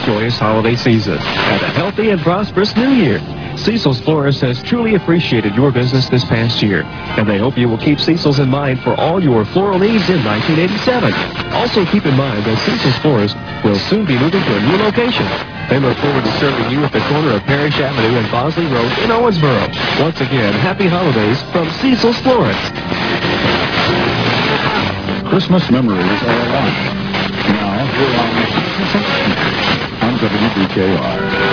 joyous holiday season and a healthy and prosperous new year. Cecil's Florist has truly appreciated your business this past year, and they hope you will keep Cecil's in mind for all your floral needs in 1987. Also keep in mind that Cecil's Florist will soon be moving to a new location. They look forward to serving you at the corner of Parrish Avenue and Bosley Road in Owensboro. Once again, happy holidays from Cecil's Florist. Christmas memories are alive. Now, we're on WBKR.